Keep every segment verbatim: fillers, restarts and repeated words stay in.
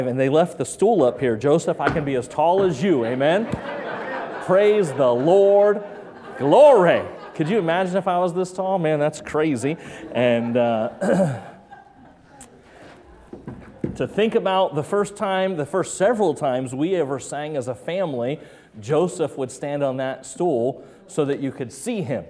And they left the stool up here. Joseph, I can be as tall as you, amen? Praise the Lord. Glory. Could you imagine if I was this tall? Man, that's crazy. And uh, to think about the first time, the first several times we ever sang as a family, Joseph would stand on that stool so that you could see him.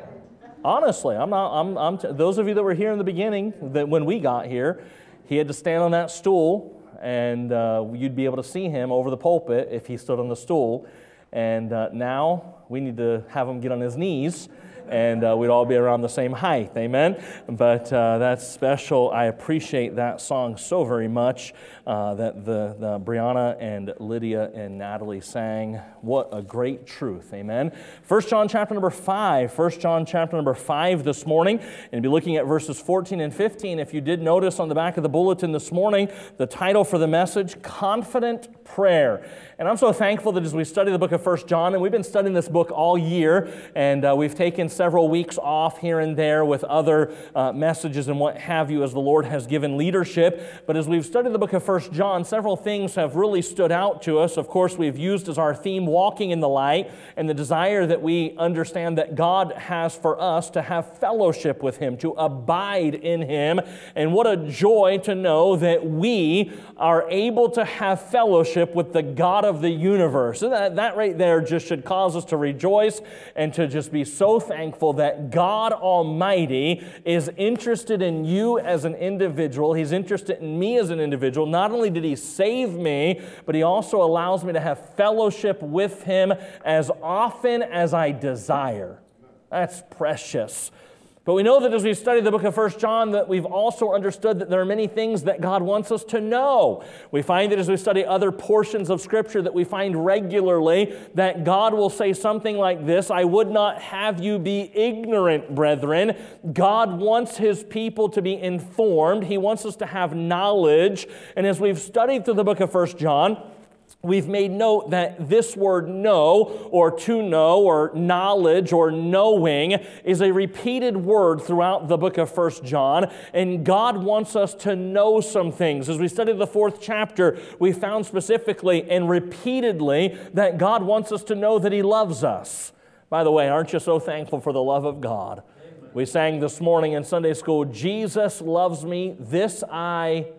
Honestly, I'm not. I'm. I'm t- those of you that were here in the beginning, that when we got here, he had to stand on that stool, and uh, you'd be able to see him over the pulpit if he stood on the stool. And uh, now we need to have him get on his knees, and uh, we'd all be around the same height, amen? But uh, that's special. I appreciate that song so very much uh, that the, the Brianna and Lydia and Natalie sang. What a great truth, amen? First John chapter number five, First John chapter number five this morning, and be looking at verses fourteen and fifteen. If you did notice on the back of the bulletin this morning, the title for the message, Confident Prayer. And I'm so thankful that as we study the book of First John, and we've been studying this book all year, and uh, we've taken several weeks off here and there with other uh, messages and what have you as the Lord has given leadership. But as we've studied the book of First John, several things have really stood out to us. Of course, we've used as our theme walking in the light and the desire that we understand that God has for us to have fellowship with Him, to abide in Him. And what a joy to know that we are able to have fellowship with the God of the universe. And that, that right there just should cause us to rejoice and to just be so thankful that God Almighty is interested in you as an individual. He's interested in me as an individual. Not only did He save me, but He also allows me to have fellowship with Him as often as I desire. That's precious. But we know that as we study the book of First John, that we've also understood that there are many things that God wants us to know. We find that as we study other portions of Scripture that we find regularly that God will say something like this, I would not have you be ignorant, brethren. God wants His people to be informed. He wants us to have knowledge. And as we've studied through the book of First John, we've made note that this word know, or to know, or knowledge, or knowing is a repeated word throughout the book of First John, and God wants us to know some things. As we studied the fourth chapter, we found specifically and repeatedly that God wants us to know that He loves us. By the way, aren't you so thankful for the love of God? Amen. We sang this morning in Sunday school, Jesus loves me, this I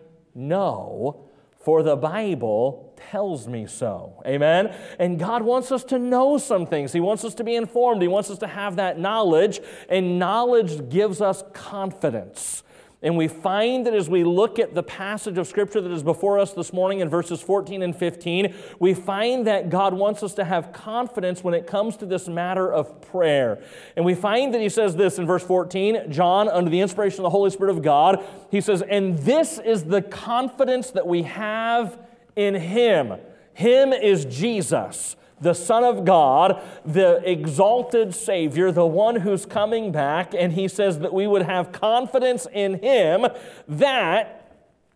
know, for the Bible tells me so. Amen? And God wants us to know some things. He wants us to be informed. He wants us to have that knowledge, and knowledge gives us confidence. And we find that as we look at the passage of Scripture that is before us this morning in verses fourteen and fifteen, we find that God wants us to have confidence when it comes to this matter of prayer. And we find that He says this in verse fourteen, John, under the inspiration of the Holy Spirit of God, he says, and this is the confidence that we have in Him. Him is Jesus, the Son of God, the exalted Savior, the one who's coming back, and He says that we would have confidence in Him that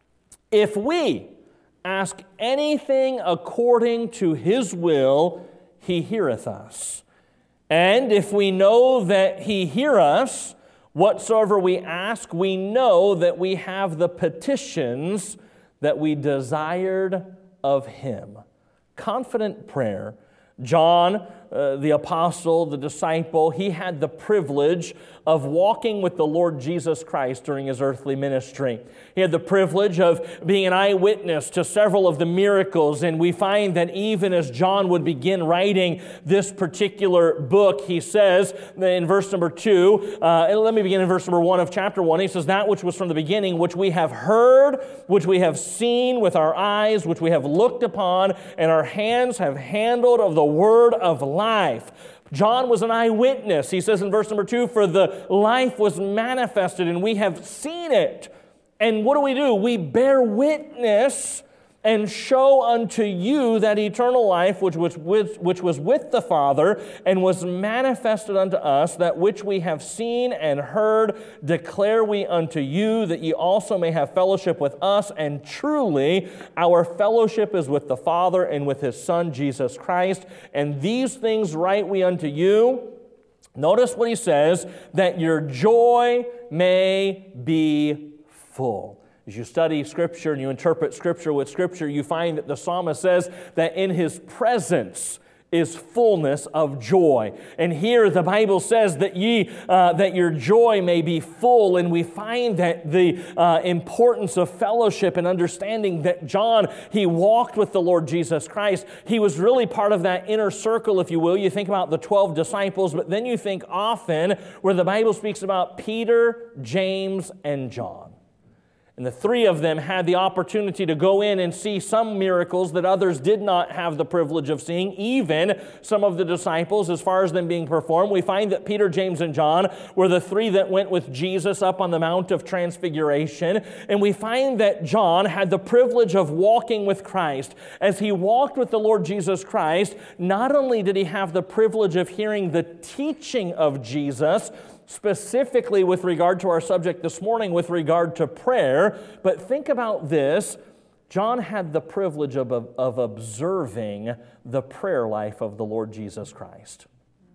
if we ask anything according to His will, He heareth us. And if we know that He hear us, whatsoever we ask, we know that we have the petitions that we desired of Him. Confident prayer. John, uh, the apostle, the disciple, he had the privilege of walking with the Lord Jesus Christ during His earthly ministry. He had the privilege of being an eyewitness to several of the miracles, and we find that even as John would begin writing this particular book, he says in verse number two, uh, and let me begin in verse number one of chapter one, he says, that which was from the beginning, which we have heard, which we have seen with our eyes, which we have looked upon, and our hands have handled of the word of life. John was an eyewitness. He says in verse number two, for the life was manifested and we have seen it. And what do we do? We bear witness and show unto you that eternal life which was with, which was with the Father and was manifested unto us, that which we have seen and heard declare we unto you, that ye also may have fellowship with us. And truly our fellowship is with the Father and with His Son Jesus Christ. And these things write we unto you. Notice what he says, that your joy may be full. As you study Scripture and you interpret Scripture with Scripture, you find that the psalmist says that in His presence is fullness of joy. And here the Bible says that ye, uh, that your joy may be full. And we find that the uh, importance of fellowship and understanding that John, he walked with the Lord Jesus Christ. He was really part of that inner circle, if you will. You think about the twelve disciples, but then you think often where the Bible speaks about Peter, James, and John. And the three of them had the opportunity to go in and see some miracles that others did not have the privilege of seeing, even some of the disciples, as far as them being performed. We find that Peter, James, and John were the three that went with Jesus up on the Mount of Transfiguration. And we find that John had the privilege of walking with Christ. As he walked with the Lord Jesus Christ, not only did he have the privilege of hearing the teaching of Jesus, specifically with regard to our subject this morning, with regard to prayer. But think about this. John had the privilege of, of observing the prayer life of the Lord Jesus Christ.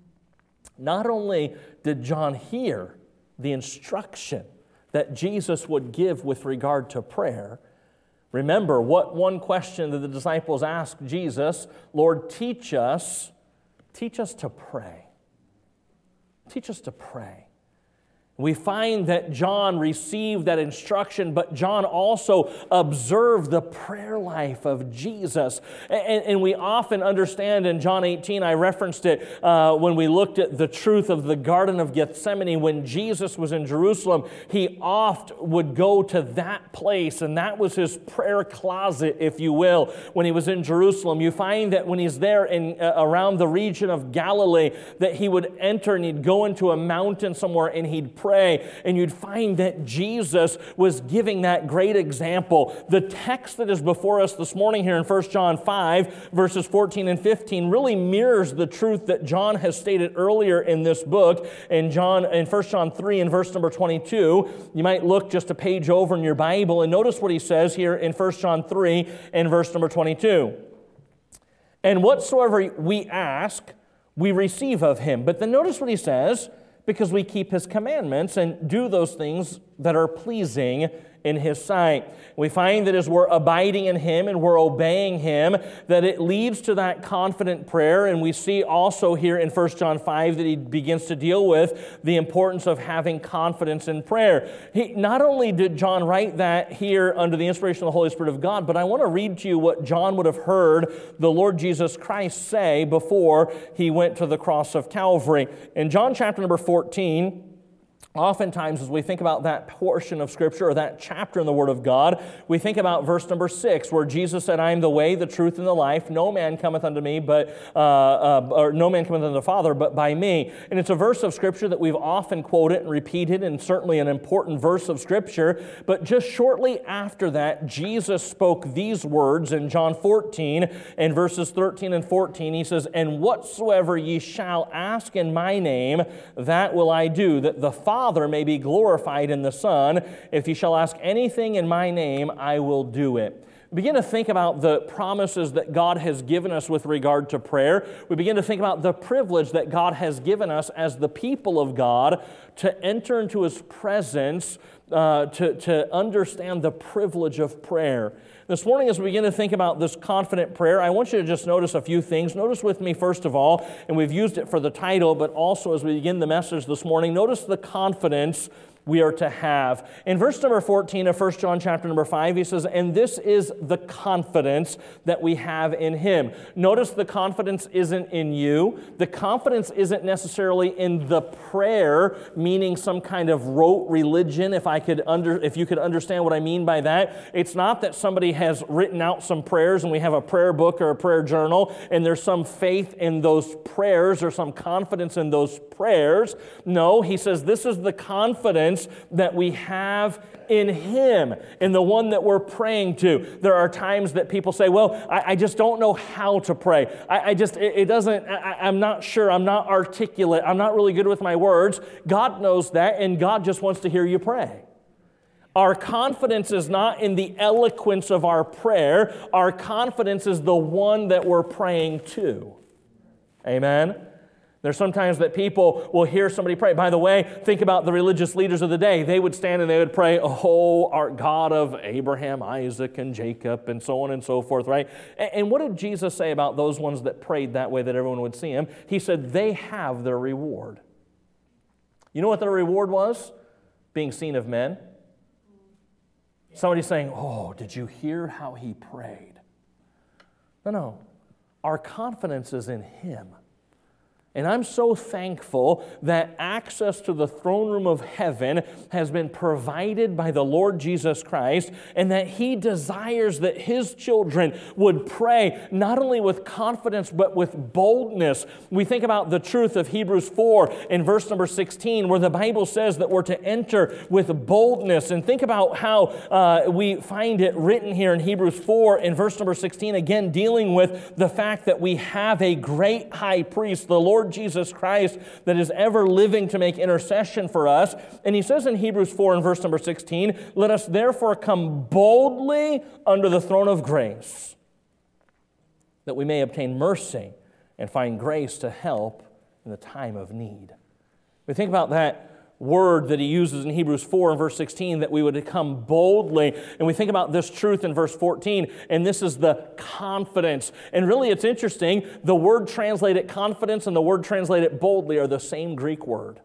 Not only did John hear the instruction that Jesus would give with regard to prayer, remember what one question that the disciples asked Jesus, Lord, teach us, teach us to pray. Teach us to pray. We find that John received that instruction, but John also observed the prayer life of Jesus. And, and we often understand in John eighteen, I referenced it uh, when we looked at the truth of the Garden of Gethsemane. When Jesus was in Jerusalem, he oft would go to that place, and that was his prayer closet, if you will, when he was in Jerusalem. You find that when he's there in uh, around the region of Galilee, that he would enter and he'd go into a mountain somewhere and he'd pray. Pray, and you'd find that Jesus was giving that great example. The text that is before us this morning here in First John five, verses fourteen and fifteen, really mirrors the truth that John has stated earlier in this book. In John, in First John three and verse number twenty-two, you might look just a page over in your Bible and notice what he says here in First John three and verse number twenty-two. And whatsoever we ask, we receive of him. But then notice what he says, because we keep his commandments and do those things that are pleasing in his sight. We find that as we're abiding in him and we're obeying him, that it leads to that confident prayer. And we see also here in First John five that he begins to deal with the importance of having confidence in prayer. He, not only did John write that here under the inspiration of the Holy Spirit of God, but I want to read to you what John would have heard the Lord Jesus Christ say before he went to the cross of Calvary. In John chapter number fourteen, oftentimes, as we think about that portion of Scripture or that chapter in the Word of God, we think about verse number six, where Jesus said, I am the way, the truth, and the life. No man cometh unto me, but uh, uh, or no man cometh unto the Father, but by me. And it's a verse of Scripture that we've often quoted and repeated, and certainly an important verse of Scripture. But just shortly after that, Jesus spoke these words in John fourteen, and verses thirteen and fourteen. He says, And whatsoever ye shall ask in my name, that will I do, that the Father Father may be glorified in the Son. If you shall ask anything in my name, I will do it. Begin to think about the promises that God has given us with regard to prayer. We begin to think about the privilege that God has given us as the people of God to enter into his presence, uh, to, to understand the privilege of prayer. This morning, as we begin to think about this confident prayer, I want you to just notice a few things. Notice with me, first of all, and we've used it for the title, but also as we begin the message this morning, notice the confidence we are to have. In verse number fourteen of First John chapter number five, he says, and this is the confidence that we have in him. Notice the confidence isn't in you. The confidence isn't necessarily in the prayer, meaning some kind of rote religion, if I could under, if you could understand what I mean by that. It's not that somebody has written out some prayers and we have a prayer book or a prayer journal and there's some faith in those prayers or some confidence in those prayers. No, he says this is the confidence that we have in him, in the one that we're praying to. There are times that people say, well, I, I just don't know how to pray. I, I just, it, it doesn't, I, I'm not sure, I'm not articulate, I'm not really good with my words. God knows that, and God just wants to hear you pray. Our confidence is not in the eloquence of our prayer. Our confidence is the one that we're praying to. Amen? There's sometimes that people will hear somebody pray. By the way, think about the religious leaders of the day. They would stand and they would pray, "Oh, our God of Abraham, Isaac, and Jacob," and so on and so forth, right? And what did Jesus say about those ones that prayed that way that everyone would see him? He said, they have their reward. You know what their reward was? Being seen of men. Somebody saying, "Oh, did you hear how he prayed?" No, no. Our confidence is in him. And I'm so thankful that access to the throne room of heaven has been provided by the Lord Jesus Christ, and that he desires that his children would pray not only with confidence but with boldness. We think about the truth of Hebrews four in verse number sixteen, where the Bible says that we're to enter with boldness. And think about how uh, we find it written here in Hebrews four in verse number sixteen, again dealing with the fact that we have a great high priest, the Lord Jesus Christ, that is ever living to make intercession for us. And he says in Hebrews four in verse number sixteen, "Let us therefore come boldly under the throne of grace, that we may obtain mercy and find grace to help in the time of need." We think about that word that he uses in Hebrews four and verse sixteen, that we would come boldly. And we think about this truth in verse fourteen, and this is the confidence. And really it's interesting, the word translated confidence and the word translated boldly are the same Greek word.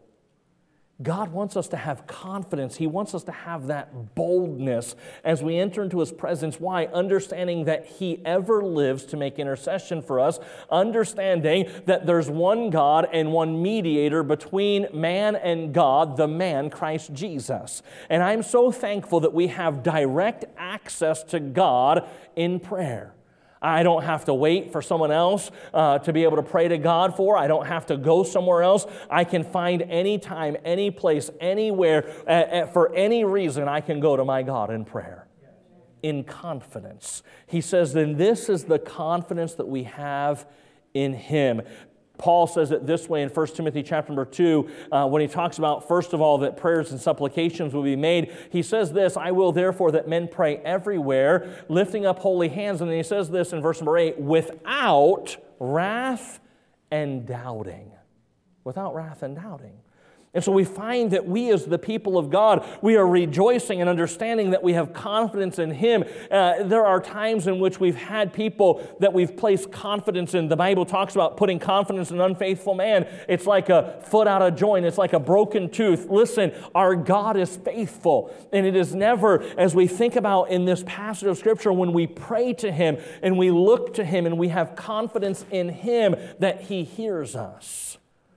God wants us to have confidence. He wants us to have that boldness as we enter into his presence. Why? Understanding that he ever lives to make intercession for us. Understanding that there's one God and one mediator between man and God, the man, Christ Jesus. And I'm so thankful that we have direct access to God in prayer. I don't have to wait for someone else uh, to be able to pray to God for. I don't have to go somewhere else. I can find any time, any place, anywhere, uh, uh, for any reason, I can go to my God in prayer. In confidence. He says, then this is the confidence that we have in him. Paul says it this way in First Timothy chapter number two, uh, when he talks about, first of all, that prayers and supplications will be made. He says this, "I will therefore that men pray everywhere, lifting up holy hands." And then he says this in verse number eight, "without wrath and doubting." Without wrath and doubting. And so we find that we as the people of God, we are rejoicing and understanding that we have confidence in him. Uh, there are times in which we've had people that we've placed confidence in. The Bible talks about putting confidence in an unfaithful man. It's like a foot out of joint. It's like a broken tooth. Listen, our God is faithful. And it is never, as we think about in this passage of Scripture, when we pray to him and we look to him and we have confidence in him, that he hears us.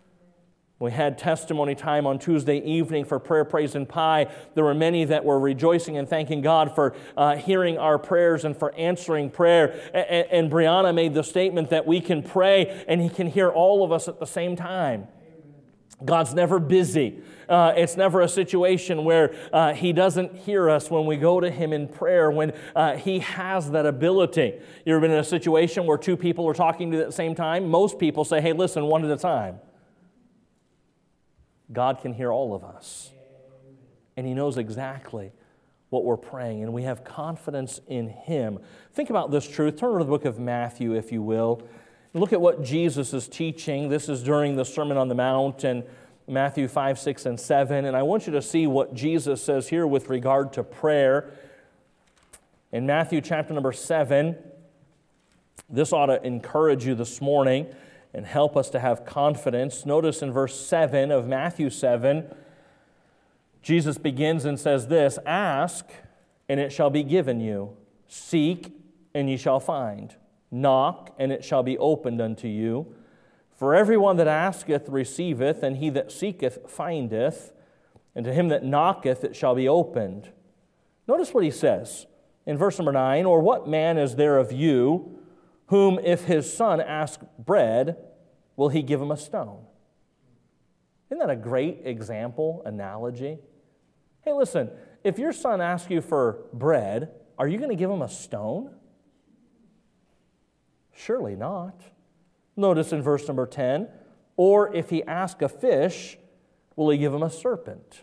We had testimony time on Tuesday evening for Prayer, Praise, and Pie. There were many that were rejoicing and thanking God for uh, hearing our prayers and for answering prayer. And, and Brianna made the statement that we can pray and he can hear all of us at the same time. God's never busy. Uh, it's never a situation where uh, he doesn't hear us when we go to him in prayer, when uh, he has that ability. You ever been in a situation where two people are talking to you at the same time? Most people say, "Hey, listen, one at a time." God can hear all of us. And he knows exactly what we're praying, and we have confidence in him. Think about this truth. Turn to the book of Matthew, if you will. Look at what Jesus is teaching. This is during the Sermon on the Mount, and Matthew five, six, and seven. And I want you to see what Jesus says here with regard to prayer. In Matthew chapter number seven, this ought to encourage you this morning and help us to have confidence. Notice in verse seven of Matthew seven, Jesus begins and says this, "Ask, and it shall be given you. Seek, and ye shall find. Knock, and it shall be opened unto you. For everyone that asketh receiveth, and he that seeketh findeth, and to him that knocketh it shall be opened." Notice what he says in verse number nine, "Or what man is there of you, whom if his son ask bread, will he give him a stone?" Isn't that a great example, analogy? Hey, listen, if your son asks you for bread, are you going to give him a stone? Surely not. Notice in verse number ten, "Or if he ask a fish, will he give him a serpent?"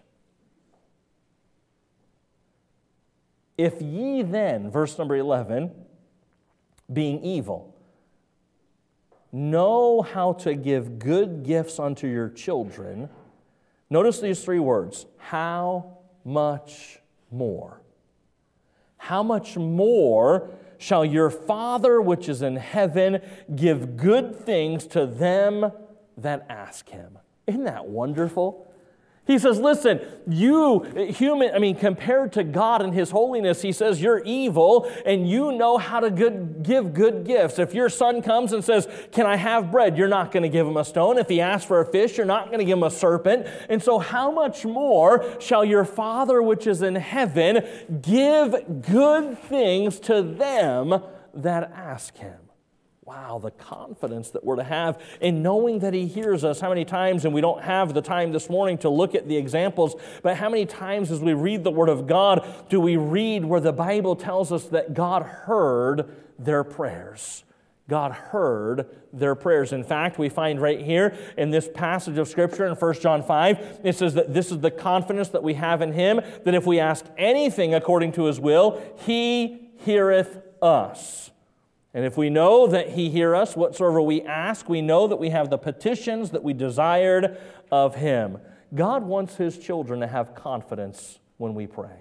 "If ye then," verse number eleven, "being evil," know how to give good gifts unto your children, notice these three words, how much more? How much more shall your Father which is in heaven give good things to them that ask Him? Isn't that wonderful? He says, listen, you, human, I mean, compared to God and His holiness, He says, you're evil and you know how to good, give good gifts. If your son comes and says, can I have bread? You're not going to give him a stone. If he asks for a fish, you're not going to give him a serpent. And so how much more shall your Father which is in heaven give good things to them that ask Him? Wow, the confidence that we're to have in knowing that He hears us. How many times, and we don't have the time this morning to look at the examples, but how many times as we read the Word of God do we read where the Bible tells us that God heard their prayers? God heard their prayers. In fact, we find right here in this passage of Scripture in First John five, it says that this is the confidence that we have in Him, that if we ask anything according to His will, He heareth us. And if we know that He hear us, whatsoever we ask, we know that we have the petitions that we desired of Him. God wants His children to have confidence when we pray.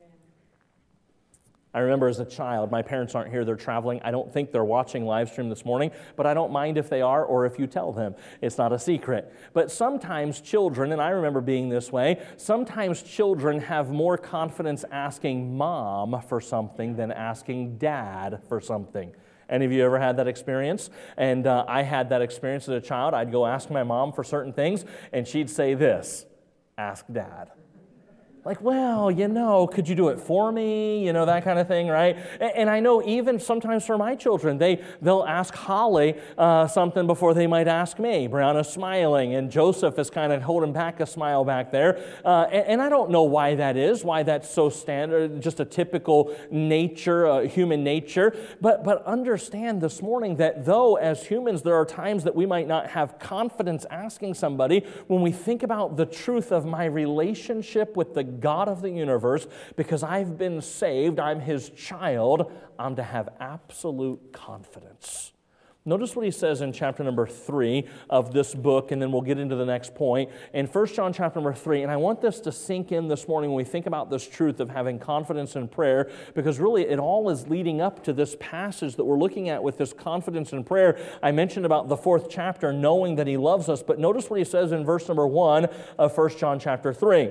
I remember as a child, my parents aren't here, they're traveling. I don't think they're watching live stream this morning, but I don't mind if they are or if you tell them. It's not a secret. But sometimes children, and I remember being this way, sometimes children have more confidence asking mom for something than asking dad for something. Any of you ever had that experience? And uh, I had that experience as a child. I'd go ask my mom for certain things, and she'd say this, ask dad. Like, well, you know, could you do it for me? You know, that kind of thing, right? And, and I know even sometimes for my children, they, they'll ask Holly uh, something before they might ask me. Brianna's smiling, and Joseph is kind of holding back a smile back there. Uh, and, and I don't know why that is, why that's so standard, just a typical nature, uh, human nature. But, but understand this morning that though as humans there are times that we might not have confidence asking somebody, when we think about the truth of my relationship with the God of the universe, because I've been saved, I'm His child, I'm to have absolute confidence. Notice what he says in chapter number three of this book, and then we'll get into the next point. In First John chapter number three, and I want this to sink in this morning when we think about this truth of having confidence in prayer, because really it all is leading up to this passage that we're looking at with this confidence in prayer. I mentioned about the fourth chapter, knowing that He loves us, but notice what he says in verse number one of First John chapter three.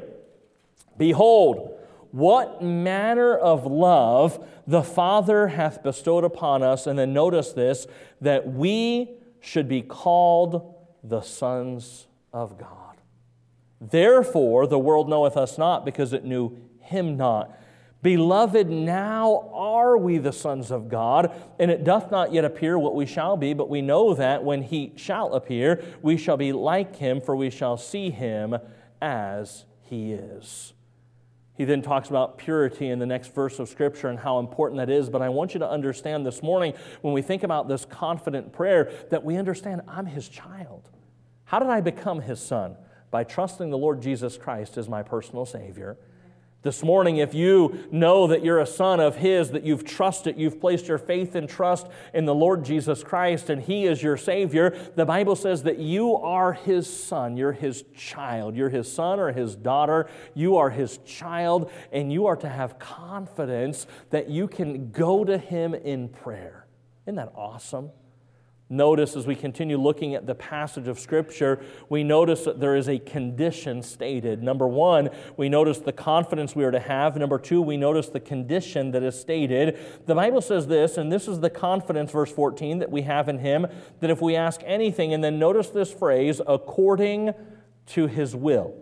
Behold, what manner of love the Father hath bestowed upon us, and then notice this, that we should be called the sons of God. Therefore the world knoweth us not, because it knew Him not. Beloved, now are we the sons of God, and it doth not yet appear what we shall be, but we know that when He shall appear, we shall be like Him, for we shall see Him as He is. He then talks about purity in the next verse of Scripture and how important that is. But I want you to understand this morning, when we think about this confident prayer, that we understand I'm His child. How did I become His son? By trusting the Lord Jesus Christ as my personal Savior. This morning, if you know that you're a son of His, that you've trusted, you've placed your faith and trust in the Lord Jesus Christ, and He is your Savior, the Bible says that you are His son, you're His child. You're His son or His daughter, you are His child, and you are to have confidence that you can go to Him in prayer. Isn't that awesome? Notice as we continue looking at the passage of Scripture, we notice that there is a condition stated. Number one, we notice the confidence we are to have. Number two, we notice the condition that is stated. The Bible says this, and this is the confidence, verse fourteen, that we have in Him, that if we ask anything, and then notice this phrase, according to His will,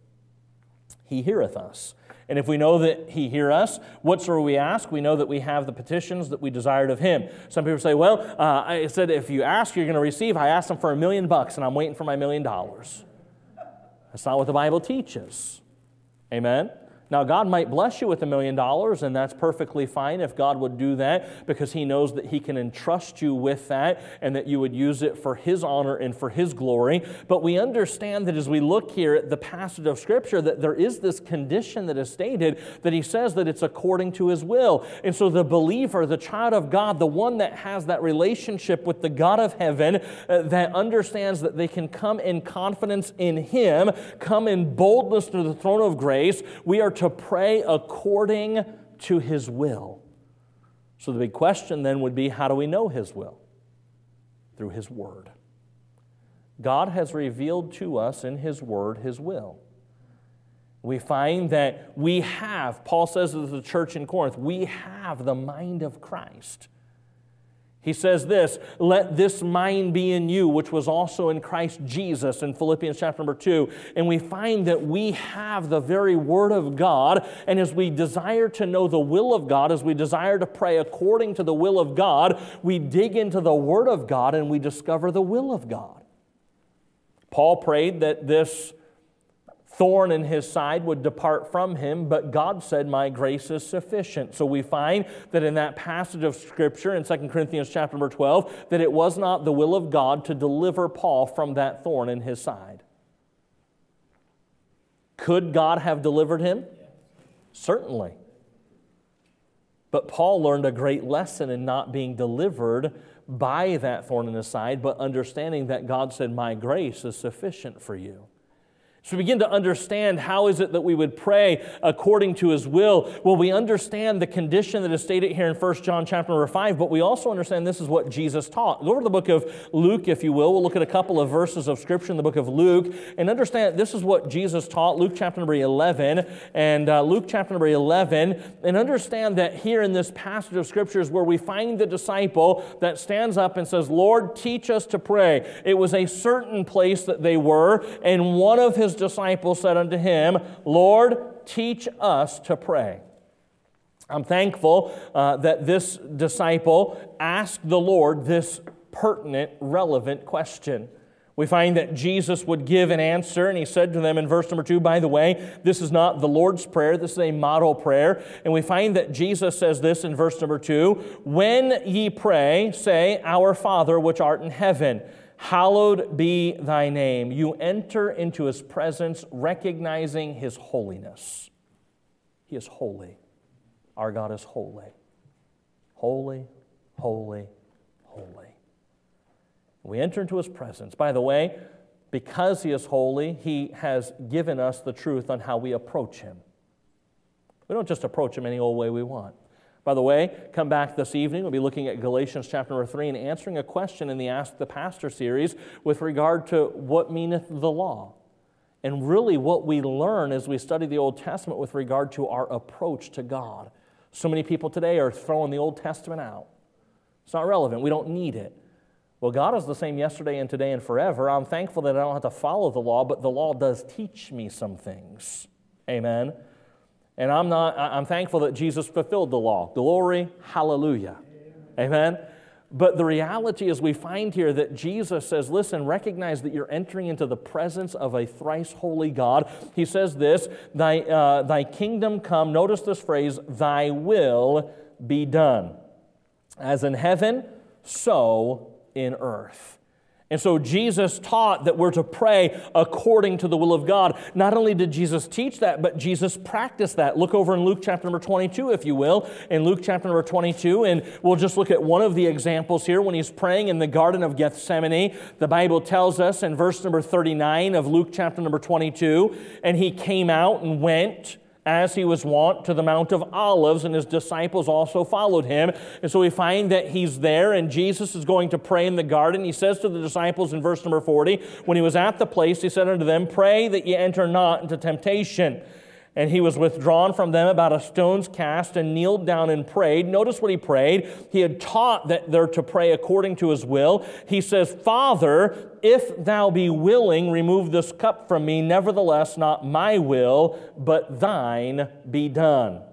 He heareth us. And if we know that He hear us, whatsoever we ask, we know that we have the petitions that we desired of Him. Some people say, well, uh, I said if you ask, you're going to receive. I asked Him for a million bucks, and I'm waiting for my million dollars. That's not what the Bible teaches. Amen? Now, God might bless you with a million dollars, and that's perfectly fine if God would do that, because He knows that He can entrust you with that and that you would use it for His honor and for His glory. But we understand that as we look here at the passage of Scripture, that there is this condition that is stated, that He says that it's according to His will. And so the believer, the child of God, the one that has that relationship with the God of heaven, uh, that understands that they can come in confidence in Him, come in boldness to the throne of grace, we are to pray according to His will. So the big question then would be, how do we know His will? Through His Word. God has revealed to us in His Word His will. We find that we have, Paul says to the church in Corinth, we have the mind of Christ. He says this, let this mind be in you, which was also in Christ Jesus, in Philippians chapter number two. And we find that we have the very Word of God, and as we desire to know the will of God, as we desire to pray according to the will of God, we dig into the Word of God and we discover the will of God. Paul prayed that this thorn in his side would depart from him, but God said, my grace is sufficient. So we find that in that passage of Scripture in Second Corinthians chapter number twelve, that it was not the will of God to deliver Paul from that thorn in his side. Could God have delivered him? Certainly. But Paul learned a great lesson in not being delivered by that thorn in his side, but understanding that God said, my grace is sufficient for you. So we begin to understand how is it that we would pray according to His will. Well, we understand the condition that is stated here in First John chapter number five, but we also understand this is what Jesus taught. Go over to the book of Luke, if you will. We'll look at a couple of verses of Scripture in the book of Luke and understand this is what Jesus taught, Luke chapter number eleven and uh, Luke chapter number eleven, and understand that here in this passage of Scripture is where we find the disciple that stands up and says, Lord, teach us to pray. It was a certain place that they were, and one of His disciples said unto Him, Lord, teach us to pray. I'm thankful uh, that this disciple asked the Lord this pertinent, relevant question. We find that Jesus would give an answer, and He said to them in verse number two, by the way, this is not the Lord's Prayer, this is a model prayer. And we find that Jesus says this in verse number two, when ye pray, say, Our Father which art in heaven, hallowed be Thy name. You enter into His presence recognizing His holiness. He is holy. Our God is holy. Holy, holy, holy. We enter into His presence. By the way, because He is holy, He has given us the truth on how we approach Him. We don't just approach Him any old way we want. By the way, come back this evening. We'll be looking at Galatians chapter number three and answering a question in the Ask the Pastor series with regard to what meaneth the law. And really what we learn as we study the Old Testament with regard to our approach to God. So many people today are throwing the Old Testament out. It's not relevant. We don't need it. Well, God is the same yesterday and today and forever. I'm thankful that I don't have to follow the law, but the law does teach me some things. Amen. And I'm not, I'm thankful that Jesus fulfilled the law. Glory, hallelujah. Amen. But the reality is we find here that Jesus says, listen, recognize that you're entering into the presence of a thrice holy God. He says this, thy, uh, thy kingdom come, notice this phrase, thy will be done. As in heaven, so in earth. And so Jesus taught that we're to pray according to the will of God. Not only did Jesus teach that, but Jesus practiced that. Look over in Luke chapter number twenty-two, if you will. In Luke chapter number twenty-two, and we'll just look at one of the examples here when He's praying in the Garden of Gethsemane. The Bible tells us in verse number thirty-nine of Luke chapter number twenty-two, and He came out and went as He was wont to the Mount of Olives, and His disciples also followed Him. And so we find that He's there, and Jesus is going to pray in the garden. He says to the disciples in verse number forty, when He was at the place, He said unto them, pray that ye enter not into temptation. And He was withdrawn from them about a stone's cast and kneeled down and prayed. Notice what He prayed. He had taught that they're to pray according to His will. He says, Father, if Thou be willing, remove this cup from me. Nevertheless, not my will, but Thine be done.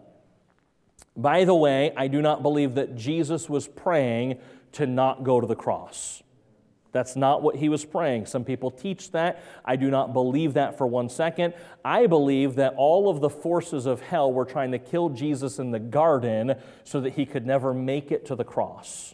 By the way, I do not believe that Jesus was praying to not go to the cross. That's not what he was praying. Some people teach that. I do not believe that for one second. I believe that all of the forces of hell were trying to kill Jesus in the garden so that he could never make it to the cross.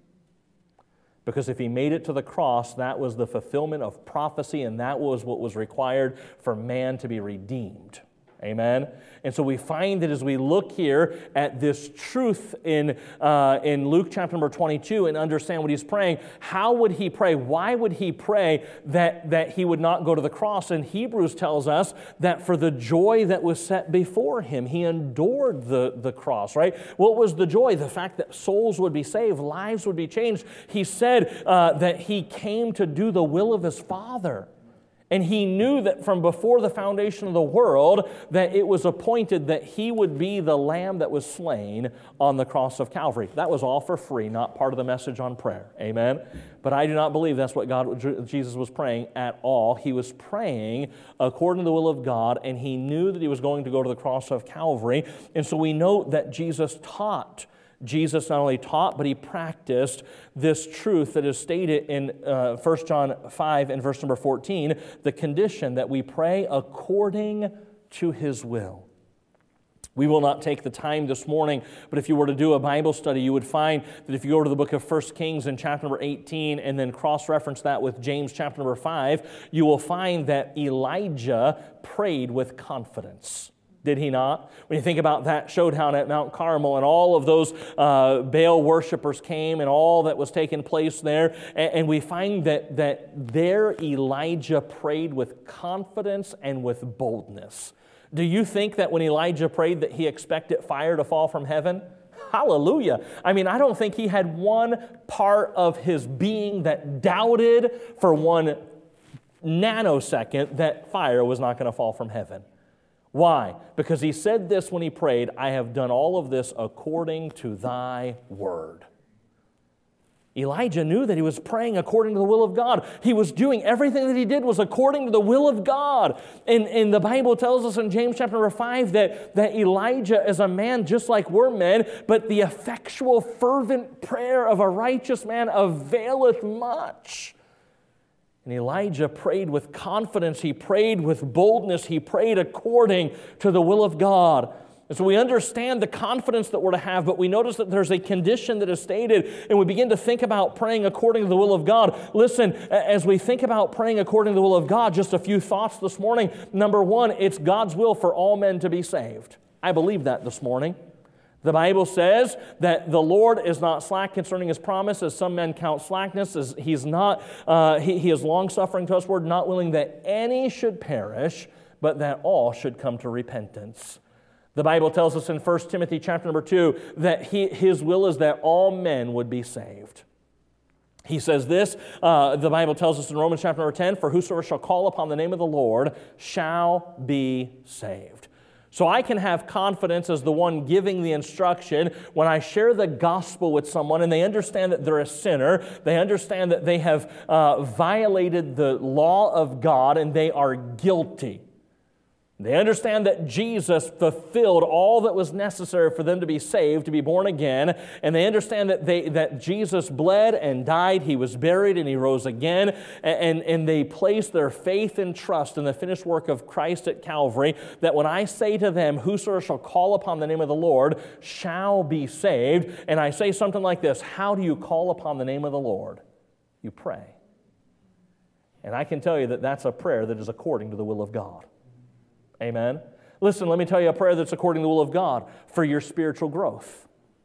Because if he made it to the cross, that was the fulfillment of prophecy, and that was what was required for man to be redeemed. Amen? And so we find that as we look here at this truth in, uh, in Luke chapter number twenty-two and understand what he's praying, how would he pray? Why would he pray that, that he would not go to the cross? And Hebrews tells us that for the joy that was set before him, he endured the, the cross, right? What was the joy? The fact that souls would be saved, lives would be changed. He said uh, that he came to do the will of his Father. And he knew that from before the foundation of the world that it was appointed that he would be the lamb that was slain on the cross of Calvary. That was all for free, not part of the message on prayer. Amen? But I do not believe that's what God, Jesus was praying at all. He was praying according to the will of God, and he knew that he was going to go to the cross of Calvary. And so we note that Jesus taught Jesus not only taught, but he practiced this truth that is stated in uh, First John five and verse number fourteen, the condition that we pray according to his will. We will not take the time this morning, but if you were to do a Bible study, you would find that if you go to the book of First Kings in chapter number eighteen and then cross-reference that with James chapter number five, you will find that Elijah prayed with confidence. Did he not? When you think about that showdown at Mount Carmel and all of those uh, Baal worshipers came and all that was taking place there, and, and we find that, that there Elijah prayed with confidence and with boldness. Do you think that when Elijah prayed that he expected fire to fall from heaven? Hallelujah. I mean, I don't think he had one part of his being that doubted for one nanosecond that fire was not going to fall from heaven. Why? Because he said this when he prayed, I have done all of this according to thy word. Elijah knew that he was praying according to the will of God. He was doing everything that he did was according to the will of God. And, and the Bible tells us in James chapter number five that, that Elijah is a man just like we're men, but the effectual, fervent prayer of a righteous man availeth much. And Elijah prayed with confidence. He prayed with boldness. He prayed according to the will of God. And so we understand the confidence that we're to have, but we notice that there's a condition that is stated, and we begin to think about praying according to the will of God. Listen, as we think about praying according to the will of God, just a few thoughts this morning. Number one, it's God's will for all men to be saved. I believe that this morning. The Bible says that the Lord is not slack concerning his promise, as some men count slackness. As he's not, uh, he, he is long-suffering to us, word, not willing that any should perish, but that all should come to repentance. The Bible tells us in First Timothy chapter number two that he, his will is that all men would be saved. He says this, uh, the Bible tells us in Romans chapter number ten, for whosoever shall call upon the name of the Lord shall be saved. So I can have confidence as the one giving the instruction when I share the gospel with someone and they understand that they're a sinner, they understand that they have uh, violated the law of God and they are guilty. They understand that Jesus fulfilled all that was necessary for them to be saved, to be born again, and they understand that they that Jesus bled and died, he was buried, and he rose again, and, and they place their faith and trust in the finished work of Christ at Calvary, that when I say to them, whosoever shall call upon the name of the Lord shall be saved, and I say something like this, how do you call upon the name of the Lord? You pray. And I can tell you that that's a prayer that is according to the will of God. Amen. Listen, let me tell you a prayer that's according to the will of God for your spiritual growth.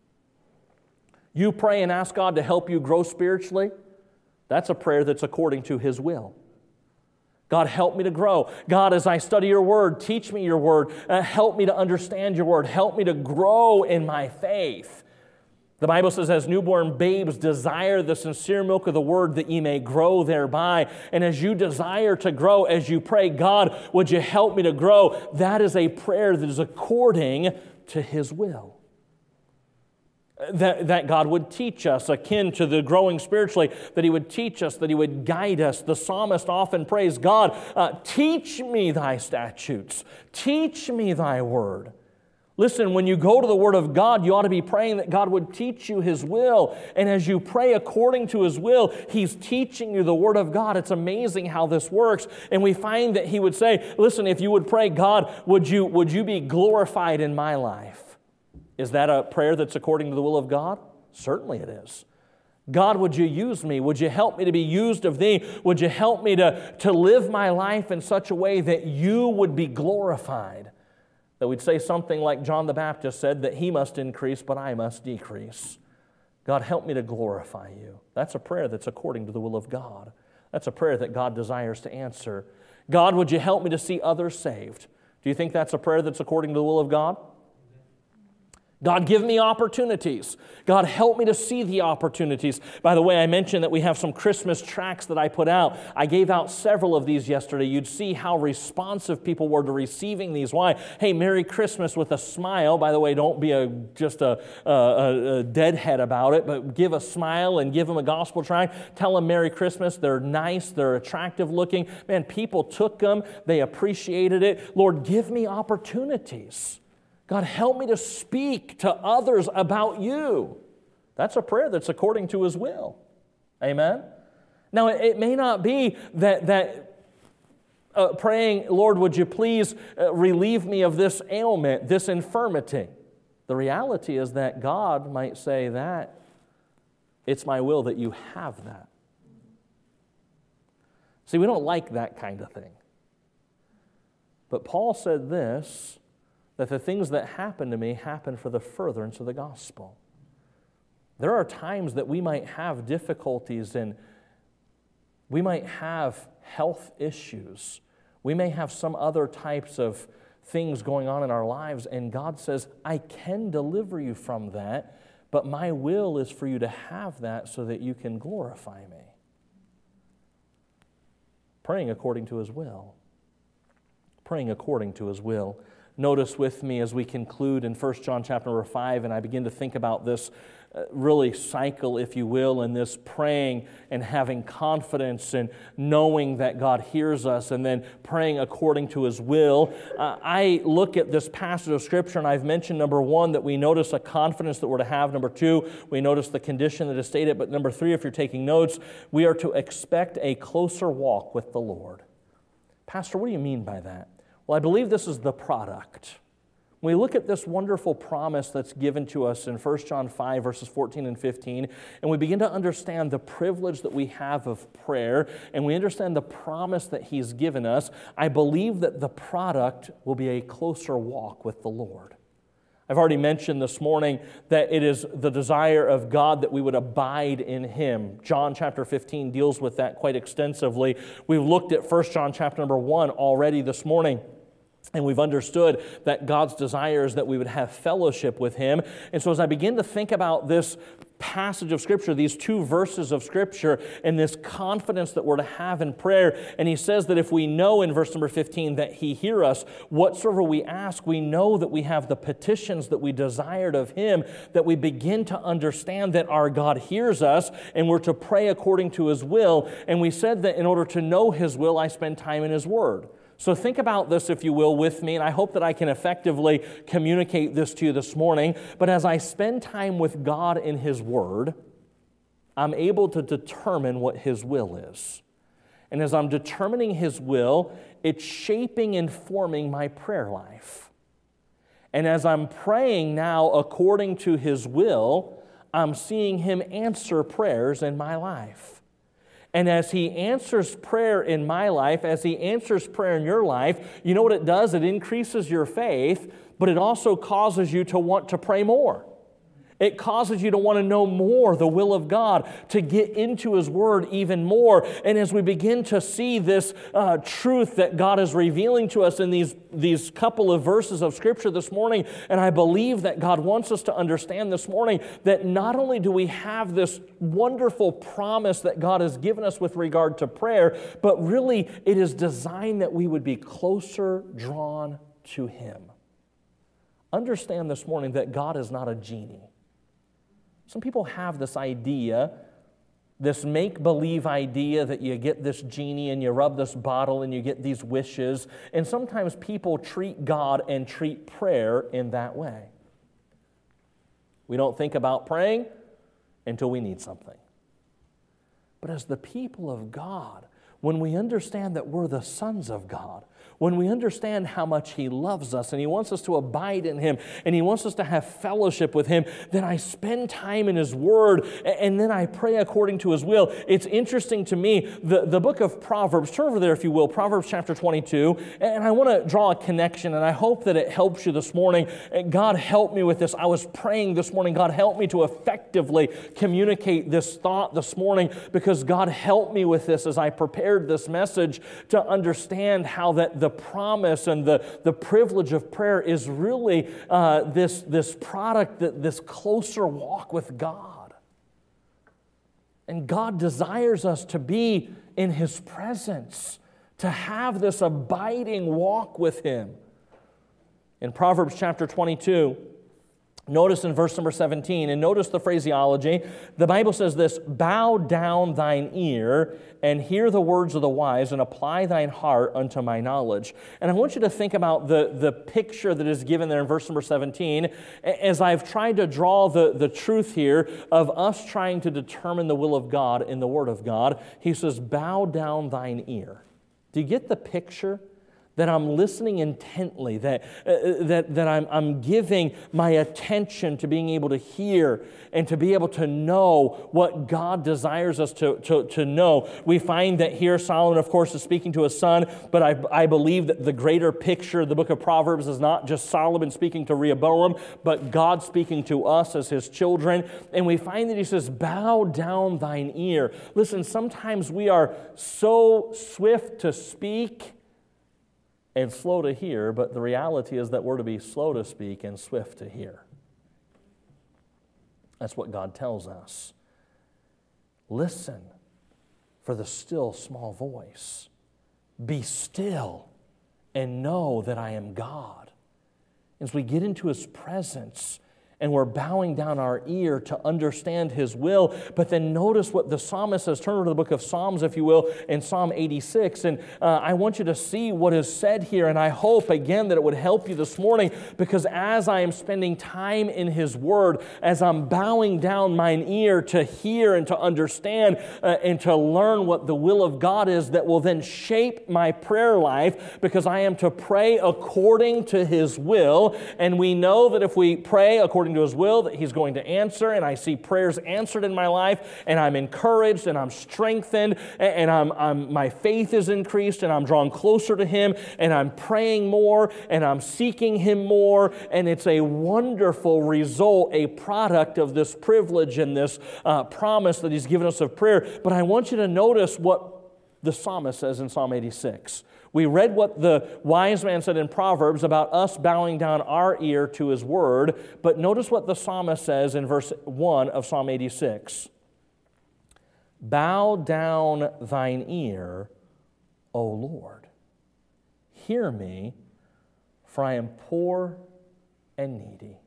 You pray and ask God to help you grow spiritually. That's a prayer that's according to his will. God, help me to grow. God, as I study your word, teach me your word. Uh, help me to understand your word. Help me to grow in my faith. The Bible says, as newborn babes desire the sincere milk of the word that ye may grow thereby. And as you desire to grow, as you pray, God, would you help me to grow? That is a prayer that is according to his will. That, that God would teach us, akin to the growing spiritually, that he would teach us, that he would guide us. The psalmist often prays, God, uh, teach me thy statutes. Teach me thy word. Listen, when you go to the Word of God, you ought to be praying that God would teach you His will. And as you pray according to His will, He's teaching you the Word of God. It's amazing how this works. And we find that He would say, listen, if you would pray, God, would you, would you be glorified in my life? Is that a prayer that's according to the will of God? Certainly it is. God, would you use me? Would you help me to be used of Thee? Would you help me to, to live my life in such a way that you would be glorified? That we'd say something like John the Baptist said, that he must increase, but I must decrease. God, help me to glorify you. That's a prayer that's according to the will of God. That's a prayer that God desires to answer. God, would you help me to see others saved? Do you think that's a prayer that's according to the will of God? God, give me opportunities. God, help me to see the opportunities. By the way, I mentioned that we have some Christmas tracts that I put out. I gave out several of these yesterday. You'd see how responsive people were to receiving these. Why? Hey, Merry Christmas with a smile. By the way, don't be a just a, a, a deadhead about it, but give a smile and give them a gospel tract. Tell them Merry Christmas. They're nice. They're attractive looking. Man, people took them. They appreciated it. Lord, give me opportunities. God, help me to speak to others about you. That's a prayer that's according to His will. Amen? Now, it may not be that, that uh, praying, Lord, would you please uh, relieve me of this ailment, this infirmity. The reality is that God might say that it's my will that you have that. See, we don't like that kind of thing. But Paul said this, that the things that happen to me happen for the furtherance of the gospel. There are times that we might have difficulties and we might have health issues. We may have some other types of things going on in our lives, and God says, I can deliver you from that, but my will is for you to have that so that you can glorify me. Praying according to His will. Praying according to His will. Notice with me as we conclude in First John chapter number five, and I begin to think about this uh, really cycle, if you will, and this praying and having confidence and knowing that God hears us and then praying according to His will. Uh, I look at this passage of Scripture, and I've mentioned, number one, that we notice a confidence that we're to have. Number two, we notice the condition that is stated. But number three, if you're taking notes, we are to expect a closer walk with the Lord. Pastor, what do you mean by that? Well, I believe this is the product. When we look at this wonderful promise that's given to us in First John five, verses fourteen and fifteen, and we begin to understand the privilege that we have of prayer, and we understand the promise that He's given us, I believe that the product will be a closer walk with the Lord. I've already mentioned this morning that it is the desire of God that we would abide in Him. John chapter fifteen deals with that quite extensively. We've looked at First John chapter number one already this morning. And we've understood that God's desire is that we would have fellowship with Him. And so as I begin to think about this passage of Scripture, these two verses of Scripture, and this confidence that we're to have in prayer, and he says that if we know in verse number fifteen that He hear us, whatsoever we ask, we know that we have the petitions that we desired of Him, that we begin to understand that our God hears us, and we're to pray according to His will. And we said that in order to know His will, I spend time in His Word. So think about this, if you will, with me, and I hope that I can effectively communicate this to you this morning. But as I spend time with God in His Word, I'm able to determine what His will is. And as I'm determining His will, it's shaping and forming my prayer life. And as I'm praying now according to His will, I'm seeing Him answer prayers in my life. And as He answers prayer in my life, as He answers prayer in your life, you know what it does? It increases your faith, but it also causes you to want to pray more. It causes you to want to know more the will of God, to get into His Word even more. And as we begin to see this uh, truth that God is revealing to us in these, these couple of verses of Scripture this morning, and I believe that God wants us to understand this morning that not only do we have this wonderful promise that God has given us with regard to prayer, but really it is designed that we would be closer drawn to Him. Understand this morning that God is not a genie. Some people have this idea This make-believe idea that you get this genie and you rub this bottle and you get these wishes. And sometimes people treat God and treat prayer in that way. We don't think about praying until we need something. But as the people of God, when we understand that we're the sons of God, when we understand how much He loves us and He wants us to abide in Him and He wants us to have fellowship with Him, then I spend time in His Word and then I pray according to His will. It's interesting to me, the, the book of Proverbs, turn over there if you will, Proverbs chapter twenty-two, and I want to draw a connection, and I hope that it helps you this morning. God help me with this. I was praying this morning, God help me to effectively communicate this thought this morning, because God helped me with this as I prepared this message to understand how that the The promise and the, the privilege of prayer is really uh, this, this product, that this closer walk with God. And God desires us to be in His presence, to have this abiding walk with Him. In Proverbs chapter twenty-two, notice in verse number seventeen, and notice the phraseology. The Bible says this: bow down thine ear and hear the words of the wise, and apply thine heart unto my knowledge. And I want you to think about the, the picture that is given there in verse number seventeen, as I've tried to draw the, the truth here of us trying to determine the will of God in the Word of God. He says, bow down thine ear. Do you get the picture? That I'm listening intently, that, uh, that, that I'm, I'm giving my attention to being able to hear and to be able to know what God desires us to, to, to know. We find that here Solomon, of course, is speaking to his son, but I, I believe that the greater picture of the book of Proverbs is not just Solomon speaking to Rehoboam, but God speaking to us as his children. And we find that he says, bow down thine ear. Listen, sometimes we are so swift to speak and slow to hear, but the reality is that we're to be slow to speak and swift to hear. That's what God tells us. Listen for the still small voice. Be still and know that I am God. As we get into His presence, and we're bowing down our ear to understand His will. But then notice what the psalmist says. Turn over to the book of Psalms, if you will, in Psalm eighty-six. And uh, I want you to see what is said here. And I hope, again, that it would help you this morning, because as I am spending time in His Word, as I'm bowing down mine ear to hear and to understand uh, and to learn what the will of God is, that will then shape my prayer life, because I am to pray according to His will. And we know that if we pray according to His will, that He's going to answer, and I see prayers answered in my life, and I'm encouraged, and I'm strengthened, and I'm, I'm, my faith is increased, and I'm drawn closer to Him, and I'm praying more, and I'm seeking Him more, and it's a wonderful result, a product of this privilege and this uh, promise that He's given us of prayer. But I want you to notice what the psalmist says in Psalm eighty-six. We read what the wise man said in Proverbs about us bowing down our ear to His Word, but notice what the psalmist says in verse one of Psalm eighty-six. Bow down thine ear, O Lord. Hear me, for I am poor and needy.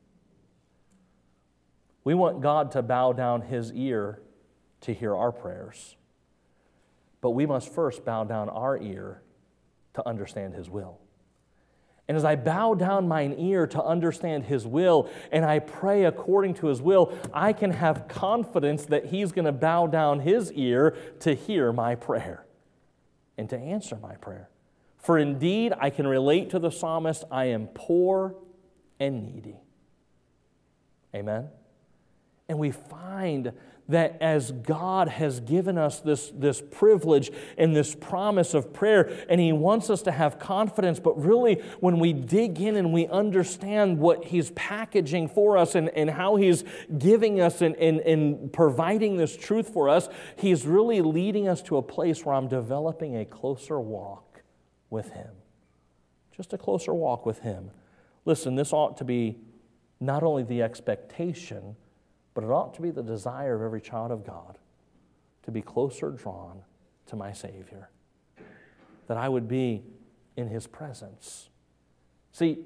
We want God to bow down His ear to hear our prayers, but we must first bow down our ear to understand His will. And as I bow down mine ear to understand His will, and I pray according to His will, I can have confidence that He's going to bow down His ear to hear my prayer and to answer my prayer. For indeed, I can relate to the psalmist, I am poor and needy. Amen? And we find that as God has given us this, this privilege and this promise of prayer, and He wants us to have confidence, but really when we dig in and we understand what He's packaging for us and, and how He's giving us and, and, and providing this truth for us, He's really leading us to a place where I'm developing a closer walk with Him. Just a closer walk with Him. Listen, this ought to be not only the expectation, but it ought to be the desire of every child of God to be closer drawn to my Savior, that I would be in His presence. See,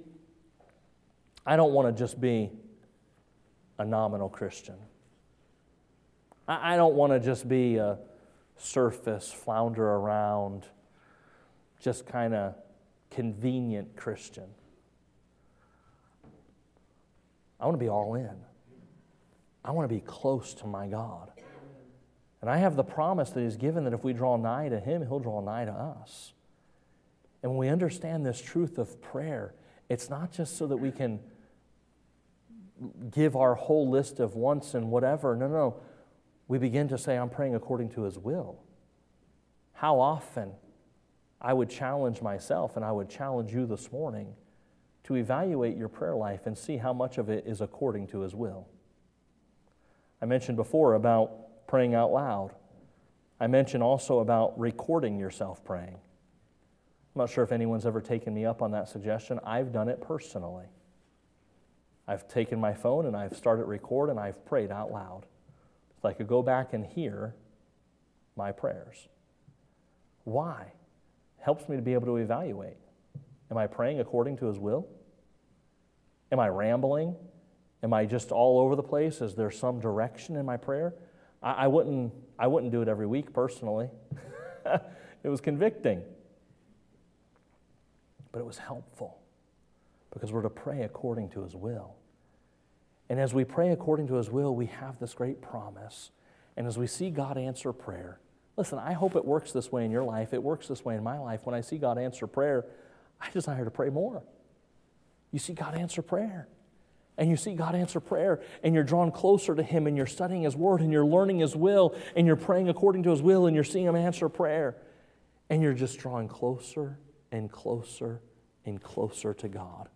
I don't want to just be a nominal Christian. I, I don't want to just be a surface, flounder around, just kind of convenient Christian. I want to be all in. I want to be close to my God. And I have the promise that He's given that if we draw nigh to Him, He'll draw nigh to us. And when we understand this truth of prayer, it's not just so that we can give our whole list of wants and whatever. No, no. We begin to say, I'm praying according to His will. How often I would challenge myself, and I would challenge you this morning, to evaluate your prayer life and see how much of it is according to His will. I mentioned before about praying out loud. I mentioned also about recording yourself praying. I'm not sure if anyone's ever taken me up on that suggestion. I've done it personally. I've taken my phone and I've started record and I've prayed out loud. So I could go back and hear my prayers. Why? Helps me to be able to evaluate. Am I praying according to His will? Am I rambling? Am I just all over the place? Is there some direction in my prayer? I, I wouldn't I wouldn't do it every week personally. It was convicting. But it was helpful because we're to pray according to His will. And as we pray according to His will, we have this great promise. And as we see God answer prayer, listen, I hope it works this way in your life. It works this way in my life. When I see God answer prayer, I desire to pray more. You see God answer prayer. And you see God answer prayer, and you're drawn closer to Him, and you're studying His Word, and you're learning His will, and you're praying according to His will, and you're seeing Him answer prayer. And you're just drawing closer and closer and closer to God.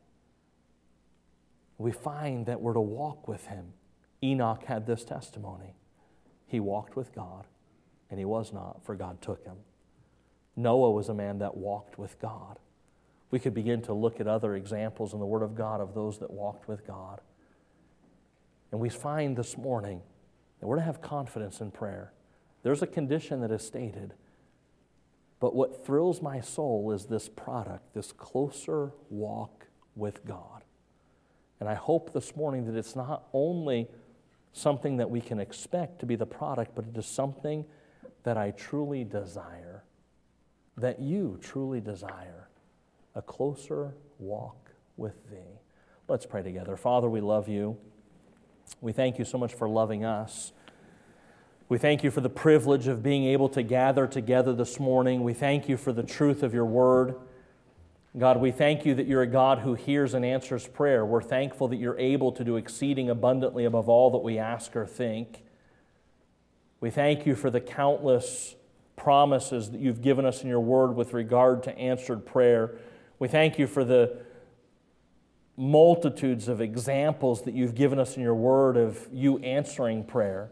We find that we're to walk with Him. Enoch had this testimony. He walked with God, and he was not, for God took him. Noah was a man that walked with God. We could begin to look at other examples in the Word of God of those that walked with God. And we find this morning that we're to have confidence in prayer. There's a condition that is stated, but what thrills my soul is this product, this closer walk with God. And I hope this morning that it's not only something that we can expect to be the product, but it is something that I truly desire, that you truly desire, a closer walk with Thee. Let's pray together. Father, we love You. We thank You so much for loving us. We thank You for the privilege of being able to gather together this morning. We thank You for the truth of Your Word. God, we thank You that You're a God who hears and answers prayer. We're thankful that You're able to do exceeding abundantly above all that we ask or think. We thank You for the countless promises that You've given us in Your Word with regard to answered prayer. We thank You for the multitudes of examples that You've given us in Your Word of You answering prayer,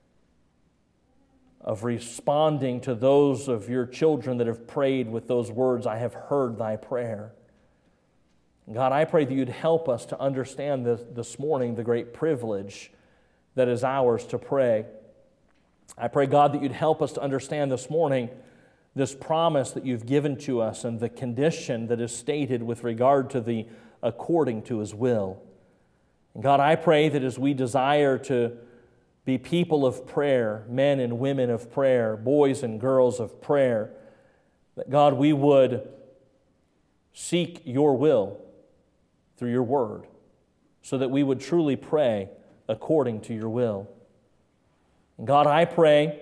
of responding to those of Your children that have prayed with those words, I have heard Thy prayer. God, I pray that You'd help us to understand this, this morning the great privilege that is ours to pray. I pray, God, that You'd help us to understand this morning this promise that You've given to us and the condition that is stated with regard to the according to His will. And God, I pray that as we desire to be people of prayer, men and women of prayer, boys and girls of prayer, that God, we would seek Your will through Your Word so that we would truly pray according to Your will. And God, I pray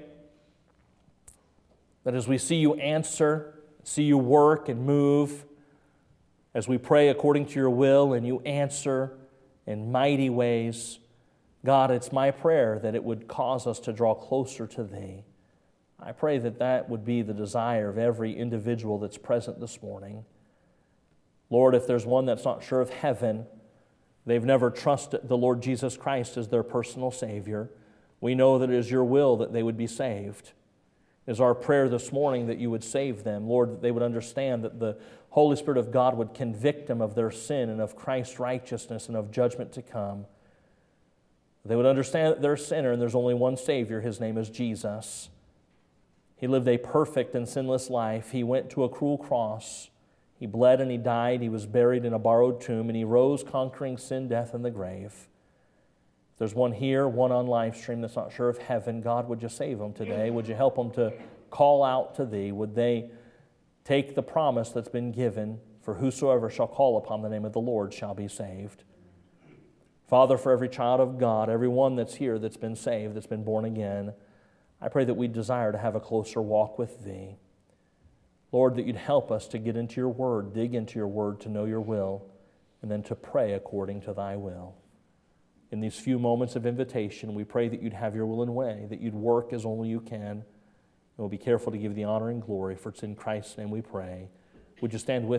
that as we see You answer, see You work and move, as we pray according to Your will and You answer in mighty ways, God, it's my prayer that it would cause us to draw closer to Thee. I pray that that would be the desire of every individual that's present this morning. Lord, if there's one that's not sure of heaven, they've never trusted the Lord Jesus Christ as their personal Savior, we know that it is Your will that they would be saved. It is our prayer this morning that You would save them. Lord, that they would understand that the Holy Spirit of God would convict them of their sin and of Christ's righteousness and of judgment to come. They would understand that they're a sinner and there's only one Savior. His name is Jesus. He lived a perfect and sinless life. He went to a cruel cross. He bled and He died. He was buried in a borrowed tomb, and He rose conquering sin, death, and the grave. If there's one here, one on live stream that's not sure of heaven, God, would you save them today? Would you help them to call out to Thee? Would they take the promise that's been given, for whosoever shall call upon the name of the Lord shall be saved? Father, for every child of God, everyone that's here that's been saved, that's been born again, I pray that we desire to have a closer walk with Thee. Lord, that You'd help us to get into Your Word, dig into Your Word, to know Your will, and then to pray according to Thy will. In these few moments of invitation, we pray that You'd have Your will and way, that You'd work as only You can. And we'll be careful to give the honor and glory, for it's in Christ's name we pray. Would you stand with